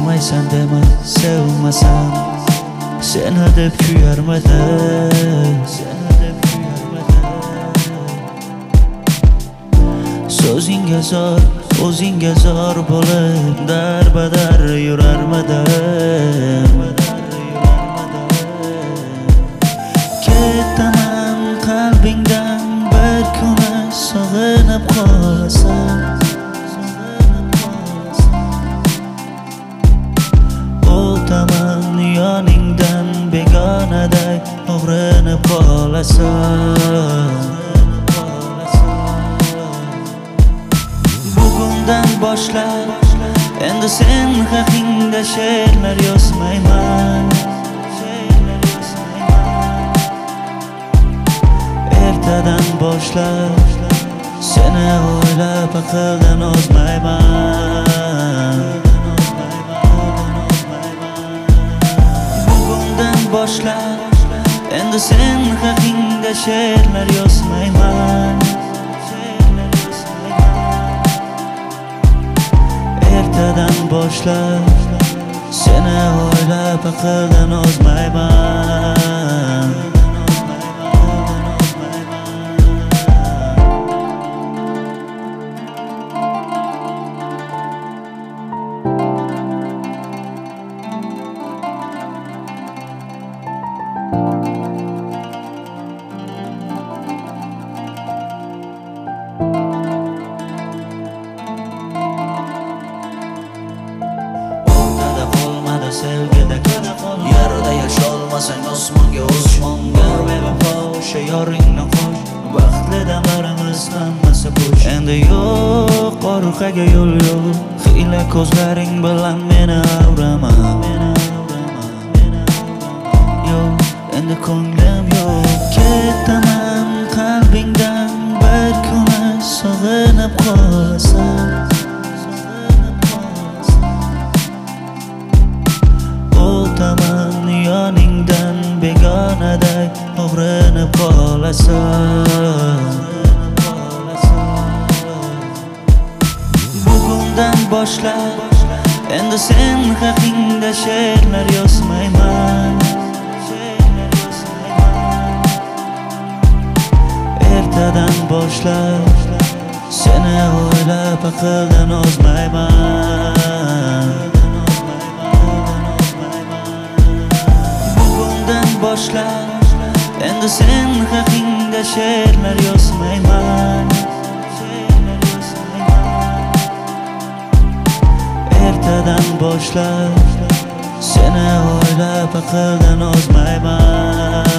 sevmaysan dema, sevmasam seni deb kuyarmidim, seni deb kuyarmidim. So'zingga zor, o'zingga zor bo'lib darbadar yurarmidim. Ketaman qalbingdan bir kuni sog'inib qolasan. O'taman yoningdan begonaday o'g'rinib qolasan. Bugundan boshlab endi sen haqingda she'rlar yozmayman. Ertadan boshlab seni o'ylab aqldan ozmayman. Bugundan boshlab endi sen haqingda she'rlar yozmayman. Ertadan boshlab seni o'ylab aqldan ozmayman. Sevgida qol, yarada yasholmasang osmonga osmonga bevafo o'sha yoringni qo'sh. Vaqtli damlarimiz hammasi bo'sh. Endi yo'q orqaga yo'l yo'q, xiyla ko'zlaring bilan meni avrama. Yo'q, endi ko'nglim yo'q. Ketaman qalbingdan bir kuni sog'inib qolasan. O'taman yoningdan begonaday o'g'rinib qolasan. Bugundan boshlab endi sen haqingda she'rlar yozmayman. Ertadan boshlab seni o'ylab aqldan ozmayman. Boshlab endi sen haqingda she'rlar yozmayman. Ertadan boshlab seni o'ylab aqldan ozmayman.